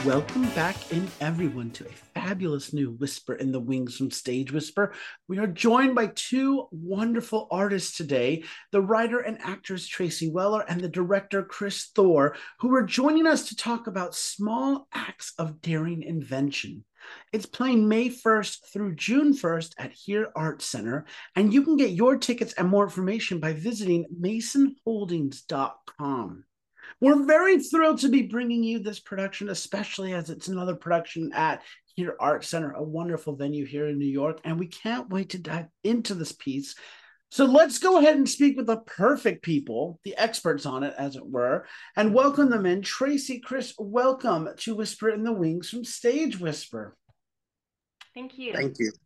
Welcome back in everyone to a fabulous new Whisper in the Wings from Stage Whisper. We are joined by two wonderful artists today, the writer and actress Tracy Weller and the director Chris Thor, who are joining us to talk about small acts of daring invention. It's playing May 1st through June 1st at Here Art Center, and you can get your tickets and more information by visiting masonholdings.com. We're very thrilled to be bringing you this production, especially as it's another production at Here Art Center, a wonderful venue here in New York, and we can't wait to dive into this piece. So let's go ahead and speak with the perfect people, the experts on it, as it were, and welcome them in. Tracy, Chris, welcome to Whisper in the Wings from Stage Whisper. Thank you. Thank you.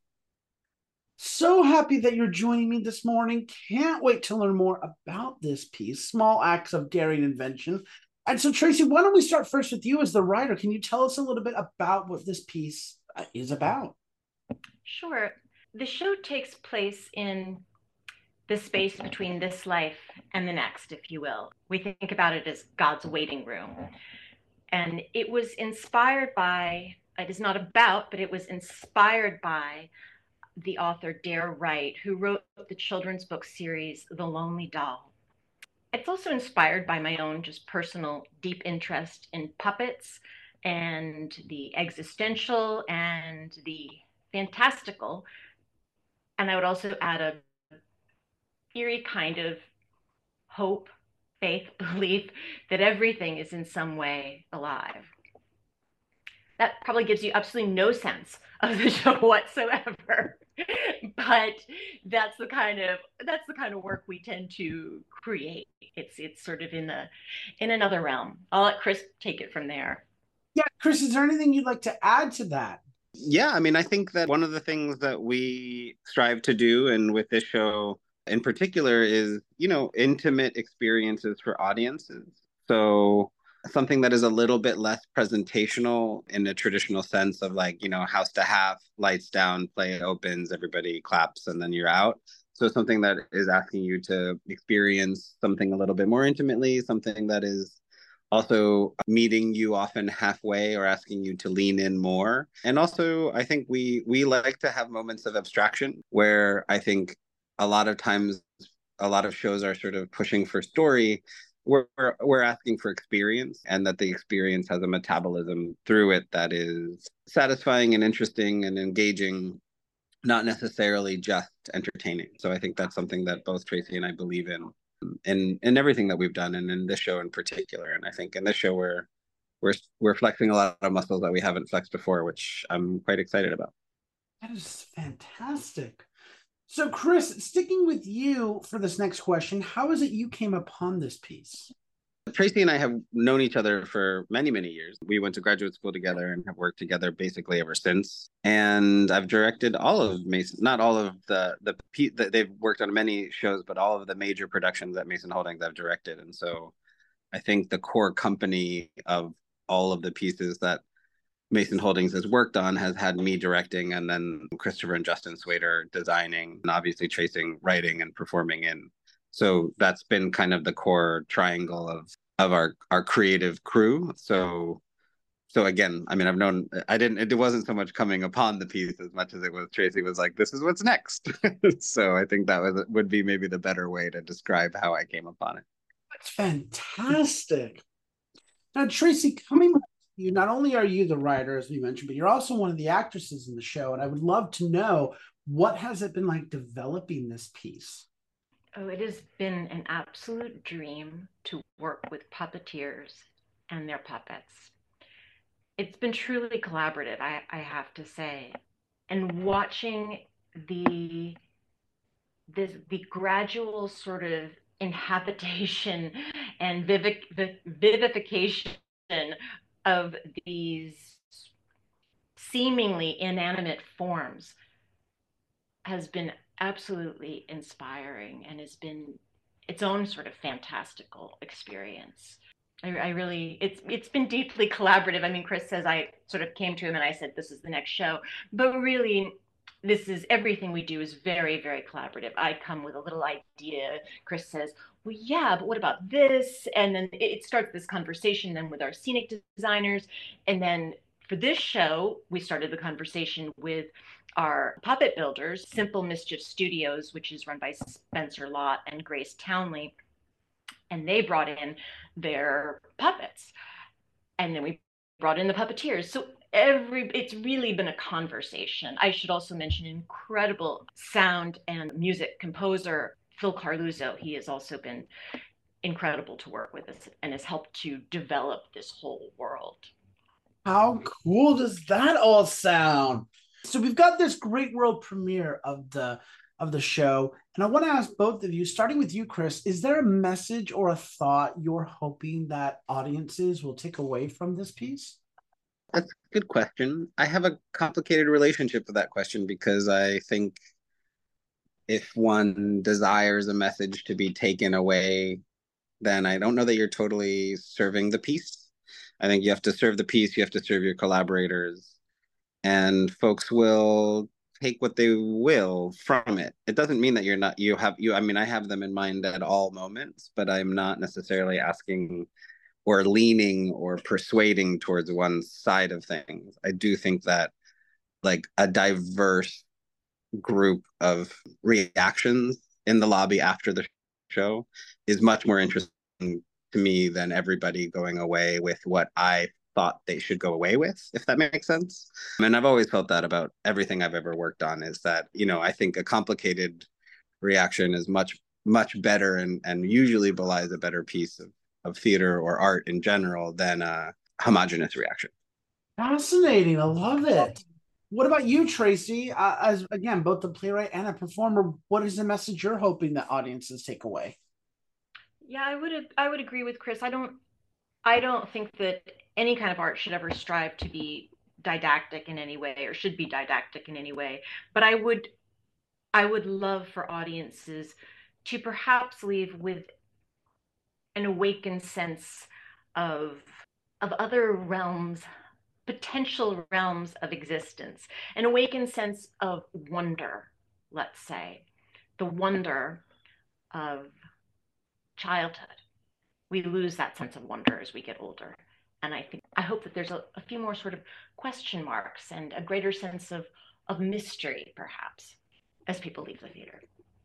So happy that you're joining me this morning. Can't wait to learn more about this piece, Small Acts of Daring Invention. And so, Tracy, why don't we start first with you as the writer? Can you tell us a little bit about what this piece is about? Sure. The show takes place in the space between this life and the next, if you will. We think about it as God's waiting room. And it was inspired by, it is not about, but it was inspired by the author Dare Wright, who wrote the children's book series, The Lonely Doll. It's also inspired by my own just personal deep interest in puppets and the existential and the fantastical. And I would also add a eerie kind of hope, faith, belief that everything is in some way alive. That probably gives you absolutely no sense of the show whatsoever. But that's the kind of work we tend to create. It's sort of in another realm. I'll let Chris take it from there. Yeah, Chris, is there anything you'd like to add to that? Yeah, I mean, I think that one of the things that we strive to do, and with this show in particular, is, intimate experiences for audiences. So something that is a little bit less presentational in a traditional sense of house to half, lights down, play opens, everybody claps, and then you're out. So something that is asking you to experience something a little bit more intimately, something that is also meeting you often halfway or asking you to lean in more. And also, I think we like to have moments of abstraction where I think a lot of times a lot of shows are sort of pushing for story. We're asking for experience, and that the experience has a metabolism through it that is satisfying and interesting and engaging, not necessarily just entertaining. So I think that's something that both Tracy and I believe in everything that we've done, and in this show in particular. And I think in this show we're flexing a lot of muscles that we haven't flexed before, which I'm quite excited about. That is fantastic. So, Chris, sticking with you for this next question, how is it you came upon this piece? Tracy and I have known each other for many, many years. We went to graduate school together and have worked together basically ever since. And I've directed all of Mason, not all of they've worked on many shows, but all of the major productions at Mason Holdings I've directed. And so I think the core company of all of the pieces that Mason Holdings has worked on has had me directing, and then Christopher and Justin Swader designing, and obviously Tracy writing and performing in. So that's been kind of the core triangle of our creative crew. So again, I mean, it wasn't so much coming upon the piece as much as it was Tracy was like, this is what's next. So I think that would be maybe the better way to describe how I came upon it. That's fantastic. Now, Tracy, coming back to you, not only are you the writer, as we mentioned, but you're also one of the actresses in the show. And I would love to know, what has it been like developing this piece? Oh, it has been an absolute dream to work with puppeteers and their puppets. It's been truly collaborative, I have to say. And watching the gradual sort of inhabitation and vivification of these seemingly inanimate forms has been absolutely inspiring, and has been its own sort of fantastical experience. I really, it's been deeply collaborative. I mean, Chris says I sort of came to him and I said, this is the next show. But really, this is everything we do is very, very collaborative. I come with a little idea. Chris says, well, yeah, but what about this? And then it starts this conversation then with our scenic designers. And then for this show, we started the conversation with our puppet builders, Simple Mischief Studios, which is run by Spencer Lott and Grace Townley. And they brought in their puppets. And then we brought in the puppeteers. So it's really been a conversation. I should also mention incredible sound and music composer Phil Carluzzo. He has also been incredible to work with us and has helped to develop this whole world. How cool does that all sound? So we've got this great world premiere of the show, and I want to ask both of you, starting with you, Chris, is there a message or a thought you're hoping that audiences will take away from this piece? That's a good question. I have a complicated relationship with that question because I think if one desires a message to be taken away, then I don't know that you're totally serving the piece. I think you have to serve the piece, you have to serve your collaborators, and folks will take what they will from it. It doesn't mean that I mean, I have them in mind at all moments, but I'm not necessarily asking or leaning or persuading towards one side of things. I do think that like a diverse group of reactions in the lobby after the show is much more interesting to me than everybody going away with what I thought they should go away with, if that makes sense. And I've always felt that about everything I've ever worked on, is that, I think a complicated reaction is much, much better and usually belies a better piece of theater or art in general than a homogenous reaction. Fascinating. I love it. What about you, Tracy? As again, both the playwright and a performer, what is the message you're hoping that audiences take away? Yeah, I would agree with Chris. I don't think that any kind of art should ever strive to be didactic in any way or should be didactic in any way. But I would love for audiences to perhaps leave with an awakened sense of other realms, potential realms of existence, an awakened sense of wonder, let's say, the wonder of childhood. We lose that sense of wonder as we get older. And I hope that there's a few more sort of question marks and a greater sense of mystery, perhaps, as people leave the theater.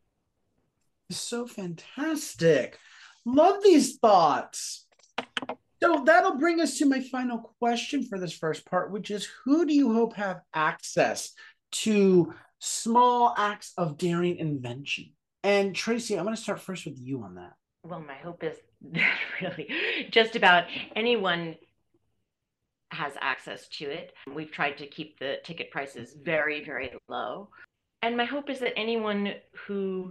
So fantastic. Love these thoughts. So that'll bring us to my final question for this first part, which is, who do you hope have access to small acts of daring invention? And Tracy, I'm going to start first with you on that. Well, my hope is that really just about anyone has access to it. We've tried to keep the ticket prices very, very low. And my hope is that anyone who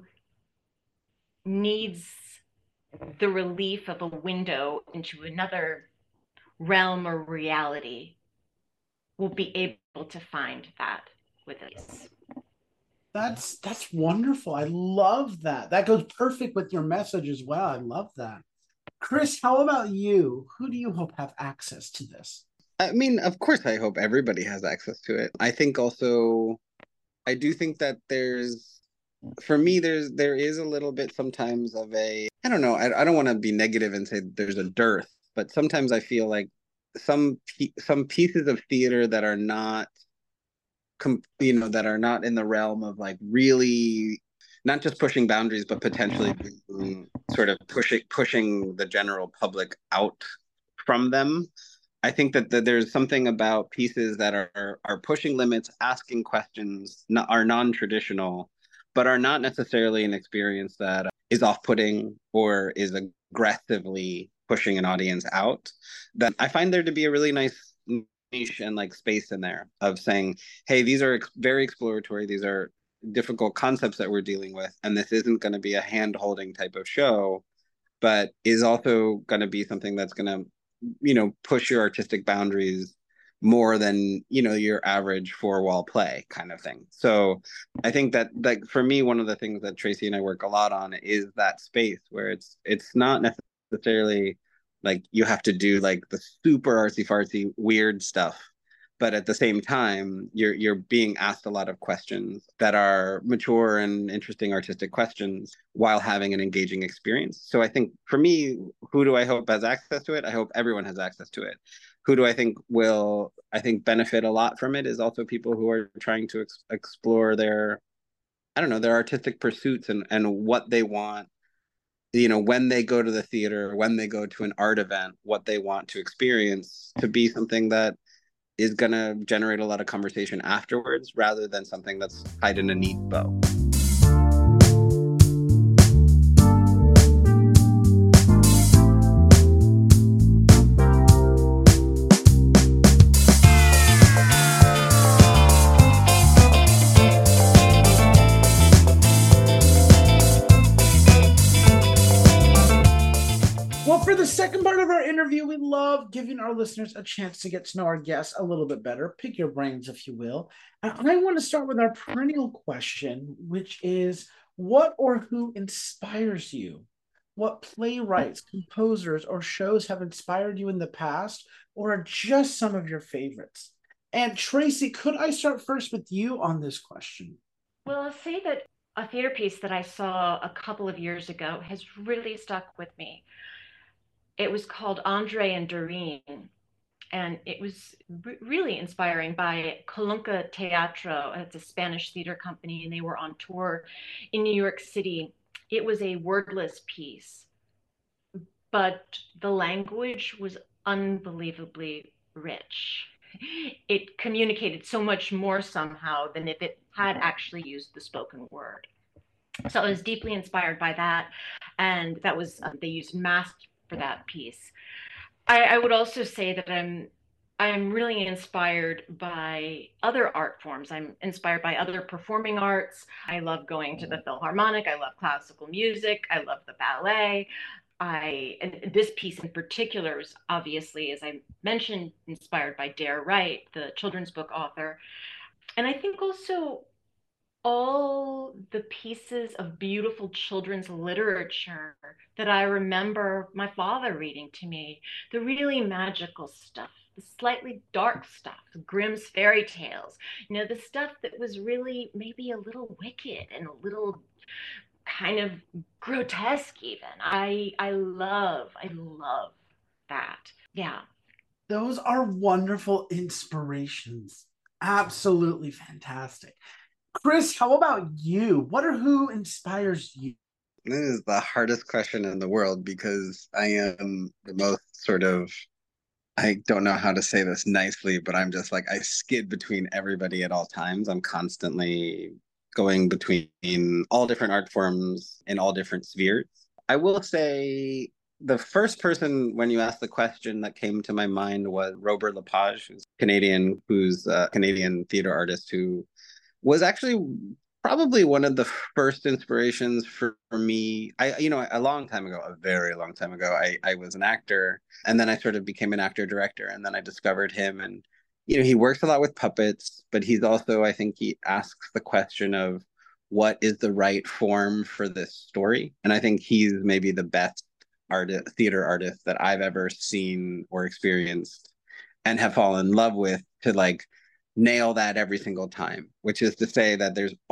needs the relief of a window into another realm or reality will be able to find that with us. That's wonderful. I love that. That goes perfect with your message as well. I love that. Chris, how about you? Who do you hope have access to this? I mean, of course, I hope everybody has access to it. I think also, I do think that for me, there is a little bit sometimes of I don't know, I don't want to be negative and say there's a dearth, but sometimes I feel like some pieces of theater that are not, that are not in the realm of like really not just pushing boundaries, but potentially sort of pushing the general public out from them. I think that there's something about pieces that are pushing limits, asking questions, are non-traditional, but are not necessarily an experience that is off-putting or is aggressively pushing an audience out. That I find there to be a really nice niche and like space in there of saying, hey, these are very exploratory. These are difficult concepts that we're dealing with, and this isn't going to be a hand-holding type of show, but is also going to be something that's going to push your artistic boundaries more than your average four-wall play kind of thing. So I think that, like, for me, one of the things that Tracy and I work a lot on is that space where it's not necessarily like you have to do like the super artsy fartsy weird stuff, but at the same time you're being asked a lot of questions that are mature and interesting artistic questions while having an engaging experience. So I think for me, who do I hope has access to it? I hope everyone has access to it. Who do I think will benefit a lot from it is also people who are trying to explore their, I don't know, their artistic pursuits and what they want, you know, when they go to the theater, when they go to an art event, what they want to experience to be something that is going to generate a lot of conversation afterwards rather than something that's tied in a neat bow. Well, for the second part of our interview, we love giving our listeners a chance to get to know our guests a little bit better, pick your brains, if you will. And I want to start with our perennial question, which is, what or who inspires you? What playwrights, composers, or shows have inspired you in the past, or are just some of your favorites? And Tracy, could I start first with you on this question? Well, I'll say that a theater piece that I saw a couple of years ago has really stuck with me. It was called Andre and Doreen, and it was really inspiring by Colunca Teatro. It's a Spanish theater company, and they were on tour in New York City. It was a wordless piece, but the language was unbelievably rich. It communicated so much more somehow than if it had actually used the spoken word. So I was deeply inspired by that, and that was they used math for that piece. I would also say that I'm really inspired by other art forms. I'm inspired by other performing arts. I love going to the Philharmonic. I love classical music. I love the ballet. And this piece in particular is obviously, as I mentioned, inspired by Dare Wright, the children's book author. And I think also all the pieces of beautiful children's literature that I remember my father reading to me, the really magical stuff, the slightly dark stuff, Grimm's fairy tales, you know, the stuff that was really maybe a little wicked and a little kind of grotesque even. I love that. Yeah. Those are wonderful inspirations. Absolutely fantastic. Chris, how about you? What or who inspires you? This is the hardest question in the world because I am the most sort of, I don't know how to say this nicely, but I'm just like, I skid between everybody at all times. I'm constantly going between all different art forms in all different spheres. I will say the first person when you asked the question that came to my mind was Robert Lepage, who's a Canadian theater artist who was actually probably one of the first inspirations for me. A long time ago, a very long time ago, I was an actor, and then I sort of became an actor director, and then I discovered him. And he works a lot with puppets, but he's also, I think, he asks the question of what is the right form for this story. And I think he's maybe the best theater artist that I've ever seen or experienced and have fallen in love with, to like nail that every single time, which is to say that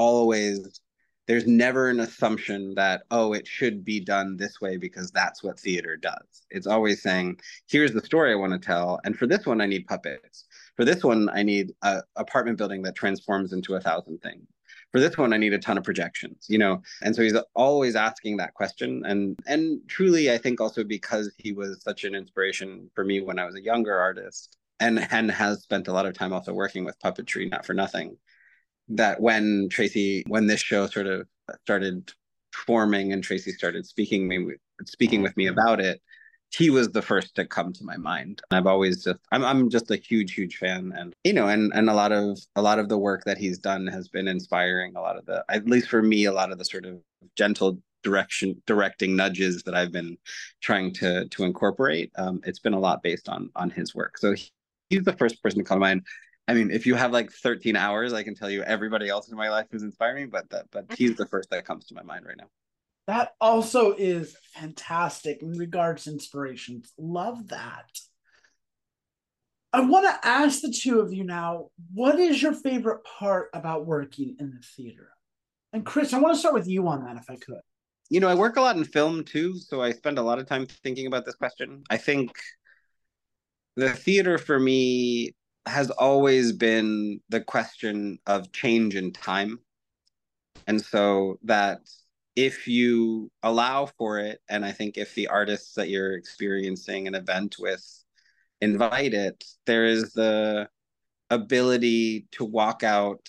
there's never an assumption that, oh, it should be done this way because that's what theater does. It's always saying, here's the story I want to tell, and for this one I need puppets. For this one I need a apartment building that transforms into 1,000 things. For this one I need a ton of projections, and so he's always asking that question. And truly, I think also because he was such an inspiration for me when I was a younger artist, and has spent a lot of time also working with puppetry, not for nothing, that when this show sort of started forming and Tracy started speaking with me about it, he was the first to come to my mind. I'm just a huge fan, and a lot of the work that he's done has been inspiring. At least for me, a lot of the sort of gentle directing nudges that I've been trying to incorporate. It's been a lot based on his work. So he's the first person to come to mind. I mean, if you have like 13 hours, I can tell you everybody else in my life who's inspiring, but he's the first that comes to my mind right now. That also is fantastic in regards to inspirations. Love that. I want to ask the two of you now, what is your favorite part about working in the theater? And Chris, I want to start with you on that if I could. I work a lot in film too, so I spend a lot of time thinking about this question. I think the theater for me has always been the question of change in time. And so that if you allow for it, and I think if the artists that you're experiencing an event with invite it, there is the ability to walk out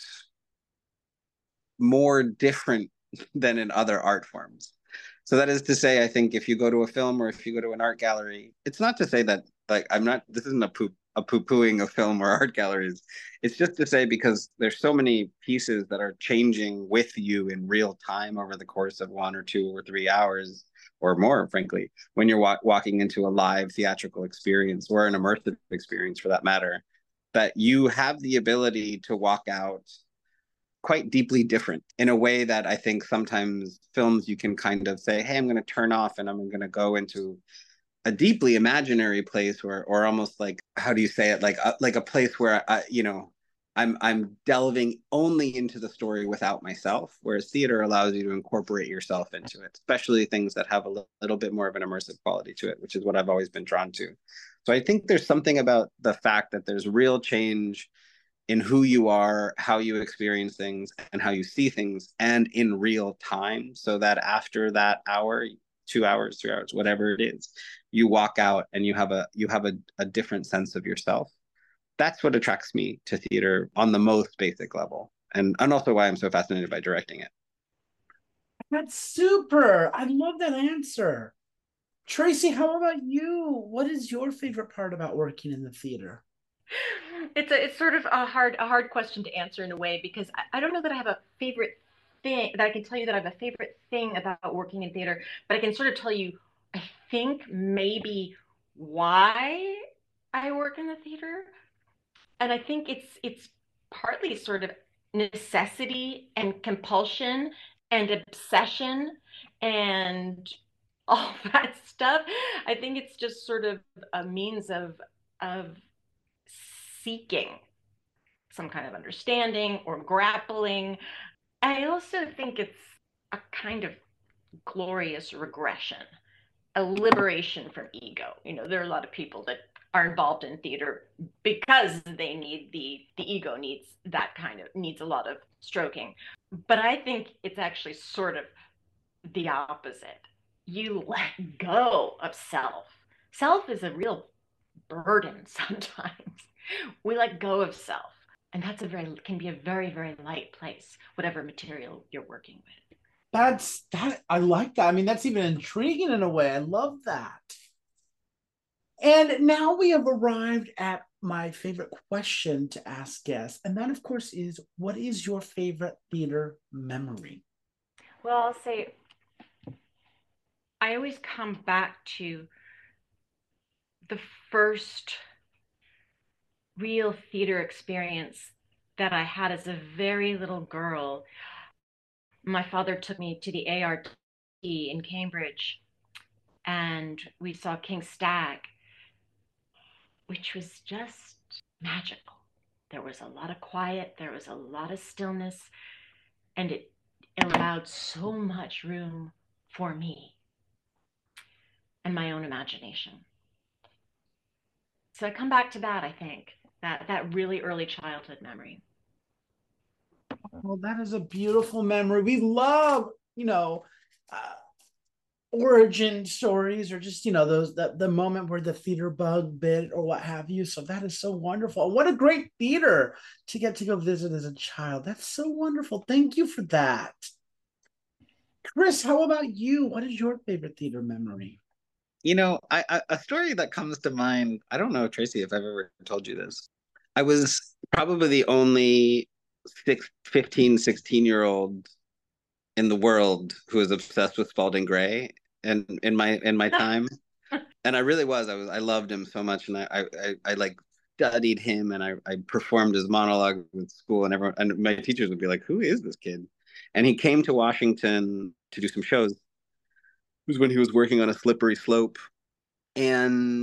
more different than in other art forms. So that is to say, I think if you go to a film or if you go to an art gallery, it's not to say that like this isn't a poo-pooing of film or art galleries. It's just to say because there's so many pieces that are changing with you in real time over the course of 1 or 2 or 3 hours or more, frankly, when you're walking into a live theatrical experience or an immersive experience for that matter, that you have the ability to walk out quite deeply different in a way that I think sometimes films you can kind of say, hey, I'm going to turn off and I'm going to go into a deeply imaginary place or almost like, how do you say it? Like a place where I'm delving only into the story without myself, whereas theater allows you to incorporate yourself into it, especially things that have a little bit more of an immersive quality to it, which is what I've always been drawn to. So I think there's something about the fact that there's real change in who you are, how you experience things, and how you see things, and in real time, so that after that hour, 2 hours, 3 hours, whatever it is, you walk out and you have a different sense of yourself. That's what attracts me to theater on the most basic level, and also why I'm so fascinated by directing it. That's super. I love that answer. Tracy, how about you? What is your favorite part about working in the theater? It's sort of a hard question to answer in a way because I don't know that I have a favorite thing that I can tell you that I have a favorite thing about working in theater, but I can sort of tell you I think maybe why I work in the theater. And I think it's partly sort of necessity and compulsion and obsession and all that stuff. I think it's just sort of a means of seeking some kind of understanding or grappling. I also think it's a kind of glorious regression, a liberation from ego. There are a lot of people that are involved in theater because they need the ego needs a lot of stroking. But I think it's actually sort of the opposite. You let go of self. Self is a real burden sometimes. We let go of self. And can be a very, very light place, whatever material you're working with. That I like that. I mean, that's even intriguing in a way. I love that. And now we have arrived at my favorite question to ask guests. And that, of course, is what is your favorite theater memory? Well, I'll say I always come back to the first real theater experience that I had as a very little girl. My father took me to the ART in Cambridge and we saw King Stag, which was just magical. There was a lot of quiet, there was a lot of stillness, and it allowed so much room for me and my own imagination. So I come back to that, I think, that really early childhood memory. Well, that is a beautiful memory. We love, uh, origin stories or just those the moment where the theater bug bit or what have you. So that is so wonderful. What a great theater to get to go visit as a child. That's so wonderful. Thank you for that. Chris, how about you? What is your favorite theater memory? A story that comes to mind, I don't know, Tracy, if I've ever told you this. I was probably the only 16-year-old in the world who was obsessed with Spalding Gray and in my time. And I really was. I loved him so much, and I like studied him, and I performed his monologue at school, and everyone and my teachers would be like, "Who is this kid?" And he came to Washington to do some shows. It was when he was working on A Slippery Slope, and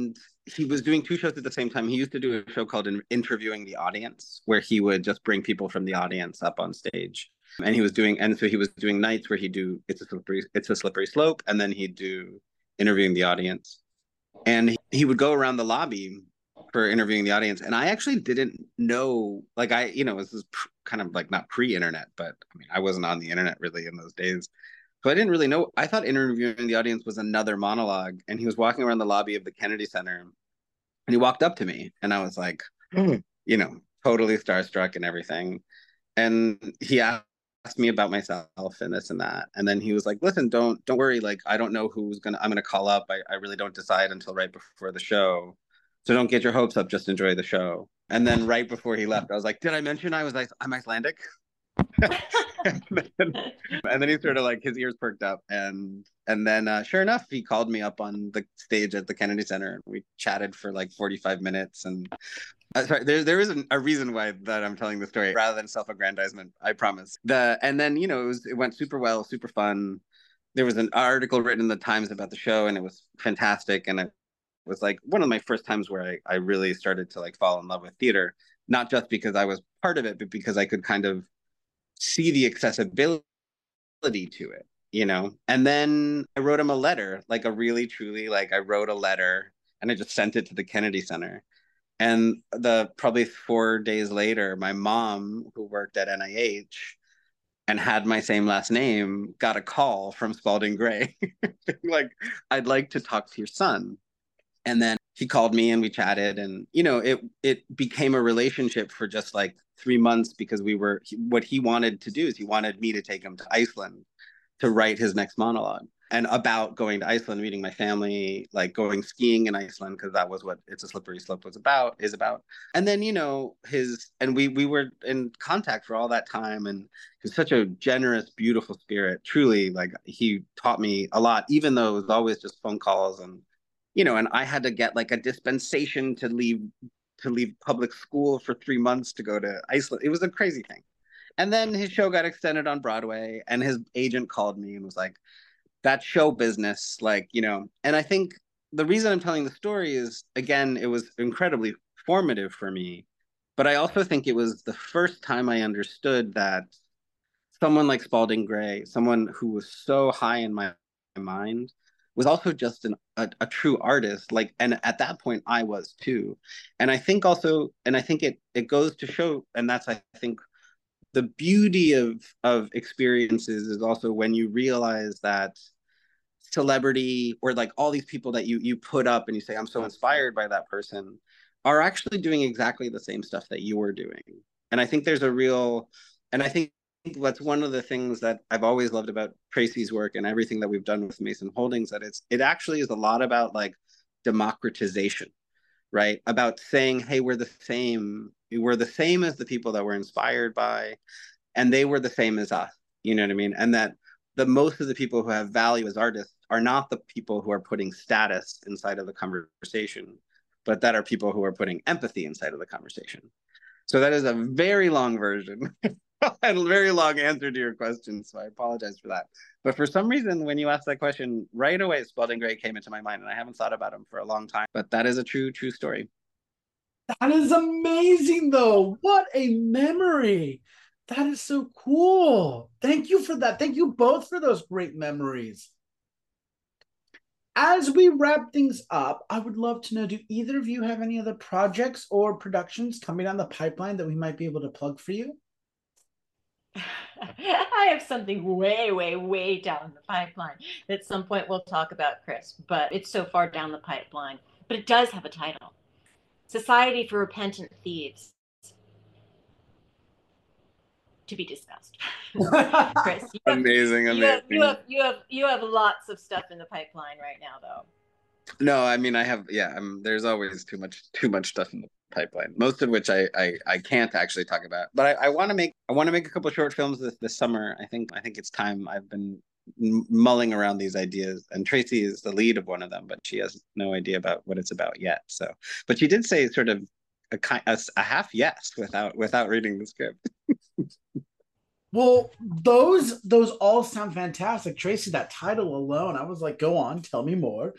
he was doing two shows at the same time. He used to do a show called Interviewing the Audience, where he would just bring people from the audience up on stage. And so he was doing nights where he'd do It's a Slippery Slope, and then he'd do Interviewing the Audience. And he would go around the lobby for Interviewing the Audience. And I actually didn't know, like, this is kind of like not pre-internet, but I mean, I wasn't on the internet really in those days. So I didn't really know. I thought Interviewing the Audience was another monologue. And he was walking around the lobby of the Kennedy Center, and he walked up to me, and I was like, totally starstruck and everything. And he asked me about myself and this and that. And then he was like, listen, don't worry. Like, I don't know I'm going to call up. I really don't decide until right before the show. So don't get your hopes up. Just enjoy the show. And then right before he left, I was like, did I mention I'm Icelandic? and then he sort of like, his ears perked up, and then sure enough, he called me up on the stage at the Kennedy Center, and we chatted for like 45 minutes. And sorry, there is a reason why that I'm telling the story rather than self-aggrandizement, I promise. And then it went super well, super fun. There was an article written in the Times about the show, and it was fantastic. And it was like one of my first times where I really started to like fall in love with theater, not just because I was part of it, but because I could kind of see the accessibility to it, And then I wrote him a letter, like I wrote a letter, and I just sent it to the Kennedy Center. And probably 4 days later, my mom, who worked at NIH and had my same last name, got a call from Spalding Gray, like, I'd like to talk to your son. And then he called me and we chatted, and it became a relationship for just like 3 months, because what he wanted to do is he wanted me to take him to Iceland to write his next monologue, and about going to Iceland, meeting my family, like going skiing in Iceland, because that was what It's a Slippery Slope is about. And then we were in contact for all that time, and he's such a generous, beautiful spirit. Truly, like, he taught me a lot, even though it was always just phone calls, and and I had to get like a dispensation to leave public school for 3 months to go to Iceland. It was a crazy thing. And then his show got extended on Broadway, and his agent called me and was like, that show business, like, and I think the reason I'm telling the story is, again, it was incredibly formative for me, but I also think it was the first time I understood that someone like Spalding Gray, someone who was so high in my mind, was also just a true artist. Like, and at that point I was too. And I think it goes to show, and that's, I think, the beauty of experiences is also when you realize that celebrity, or like all these people that you put up and you say, I'm so inspired by that person, are actually doing exactly the same stuff that you were doing. And I think I think that's one of the things that I've always loved about Tracy's work and everything that we've done with Mason Holdings, that it actually is a lot about like democratization, right? About saying, hey, we're the same as the people that we're inspired by, and they were the same as us. You know what I mean? And that the most of the people who have value as artists are not the people who are putting status inside of the conversation, but that are people who are putting empathy inside of the conversation. So that is a very long version and a very long answer to your question. So I apologize for that. But for some reason, when you asked that question, right away, Spalding Gray came into my mind, and I haven't thought about him for a long time. But that is a true story. That is amazing, though. What a memory. That is so cool. Thank you for that. Thank you both for those great memories. As we wrap things up, I would love to know, do either of you have any other projects or productions coming down the pipeline that we might be able to plug for you? I have something way, way, way down the pipeline that at some point we'll talk about, Chris, but it's so far down the pipeline. But it does have a title: Society for Repentant Thieves. To be discussed. Chris, amazing. You have lots of stuff in the pipeline right now, though. No, I mean, I have, there's always too much stuff in the pipeline, most of which I can't actually talk about. But I want to make a couple of short films this summer. I think it's time. I've been mulling around these ideas, and Tracy is the lead of one of them, but she has no idea about what it's about yet. So, but she did say sort of a half yes without reading the script. Well, those all sound fantastic. Tracy, that title alone, I was like, go on, tell me more.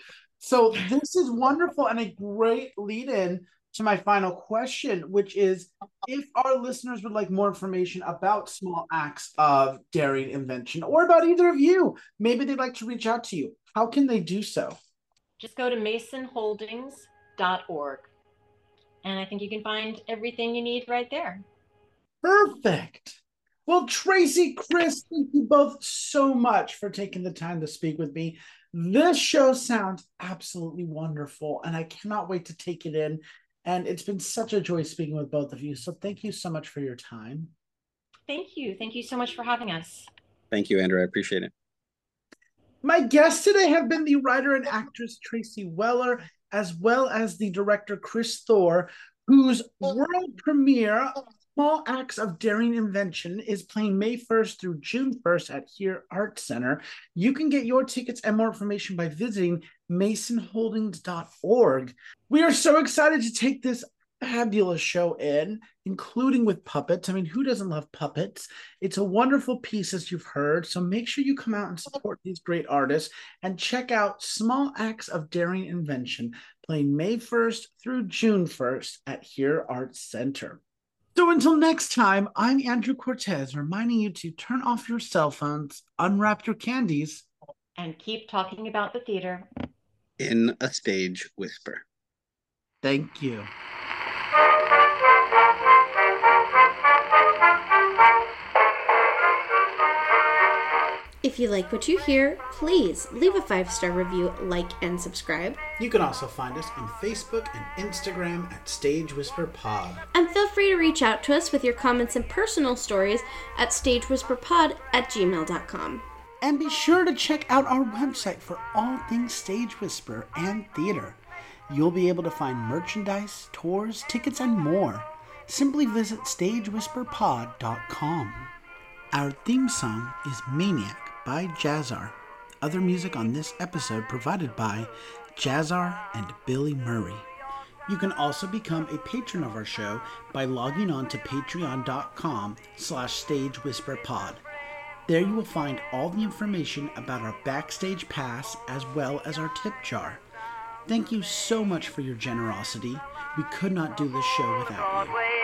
So this is wonderful and a great lead-in to my final question, which is if our listeners would like more information about Small Acts of Daring Invention or about either of you, maybe they'd like to reach out to you. How can they do so? Just go to masonholdings.org. And I think you can find everything you need right there. Perfect. Well, Tracy, Chris, thank you both so much for taking the time to speak with me. This show sounds absolutely wonderful, and I cannot wait to take it in. And it's been such a joy speaking with both of you. So thank you so much for your time. Thank you. Thank you so much for having us. Thank you, Andrew. I appreciate it. My guests today have been the writer and actress Tracy Weller, as well as the director Chris Thor, whose world premiere, Small Acts of Daring Invention, is playing May 1st through June 1st at Here Art Center. You can get your tickets and more information by visiting masonholdings.org. We are so excited to take this fabulous show in, including with puppets. I mean, who doesn't love puppets? It's a wonderful piece, as you've heard. So make sure you come out and support these great artists and check out Small Acts of Daring Invention, playing May 1st through June 1st at Here Art Center. So until next time, I'm Andrew Cortez, reminding you to turn off your cell phones, unwrap your candies, and keep talking about the theater in a stage whisper. Thank you. If you like what you hear, please leave a 5-star review, like, and subscribe. You can also find us on Facebook and Instagram at Stage Whisper Pod. And feel free to reach out to us with your comments and personal stories at stagewhisperpod@gmail.com. And be sure to check out our website for all things Stage Whisper and theater. You'll be able to find merchandise, tours, tickets, and more. Simply visit stagewhisperpod.com. Our theme song is Maniac by Jazzar. Other music on this episode provided by Jazzar and Billy Murray. You can also become a patron of our show by logging on to patreon.com/stagewhisperpod. There you will find all the information about our backstage pass as well as our tip jar. Thank you so much for your generosity. We could not do this show without you.